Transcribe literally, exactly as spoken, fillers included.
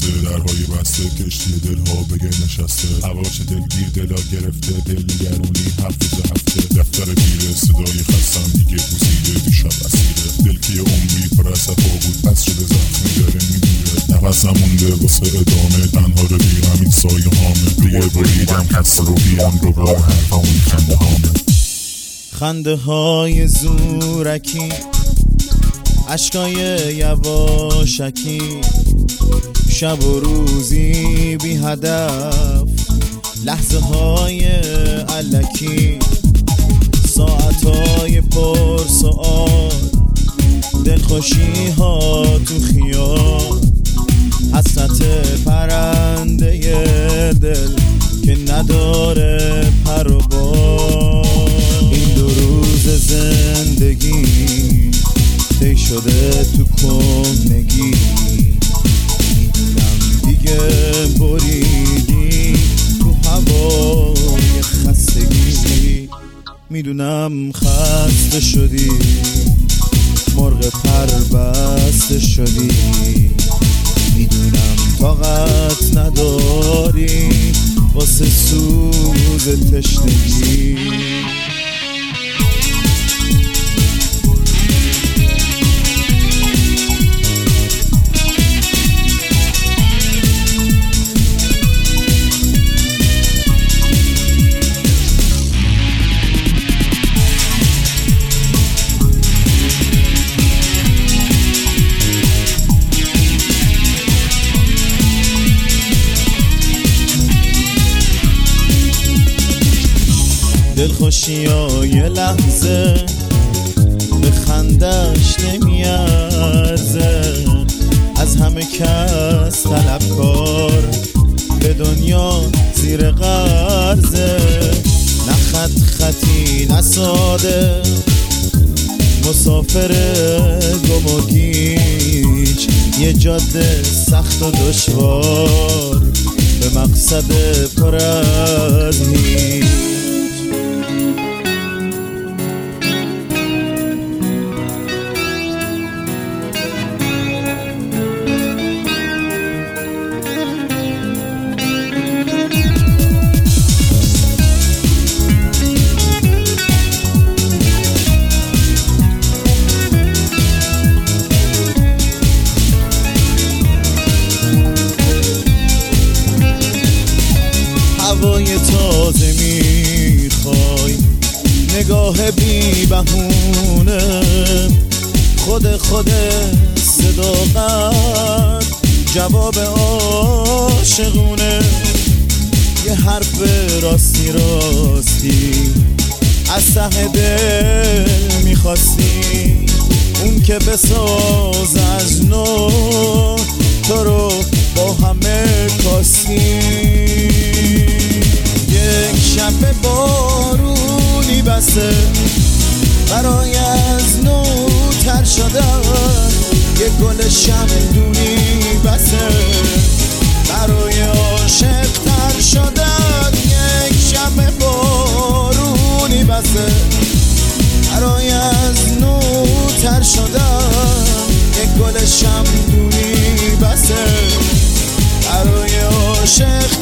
بسته، درهای بسته، کشتی دلها بگه نشسته. هوا چه دلگیر دلا گرفته، دل نگرونی هفته ز هفته. دفتر پیره صدای خستم دیگه بوسیده دیشب اسیره. دل که یه عمری پر از صفا بود پس شده زخمی داره میمیره. نفس نمونده واسه ادامه، تنها رو دیرم این سایه هامه. دیگه بریدم کس رو بیرم رو با حرفا اون خنده هامه. خنده های زورکی، عشقای یواشکی، شب و روزی بی هدف، لحظه های علکی، ساعت های پر سؤال، دلخوشی ها تو خیال، حسرت پرنده دل که نداره پر و بال. این دو روز زندگی طی شده تو کهنگی، میدونم دیگه بریدی تو هوای خستگی. میدونم خسته شدی، مرغ پر بسته شدی. میدونم طاقت نداری واسه سوز تشنگی. دلخوشی ها یه لحظه به خندش نمیارزه. از همه کس طلبکار به دنیا زیر قرضه. نه خط خطی نه ساده، مسافر گم و گیج. یه جاده سخت و دشوار به مقصد پر از هیچ. هوای تازه میخوای، نگاه بی بهونه، خود خود صداقت جواب عاشقونه. یه حرف راستی راستی از ته دل میخواستی، اون که بساز از نو تو رو با همه کاستی. یک شب بارونی بسه برای از نو تر شدن. یک گل شمعدونی بسه برای عاشق تر شدن. یک شب بارونی بسه برای از نو تر شدن. یک گل شمعدونی بسه برای عاشق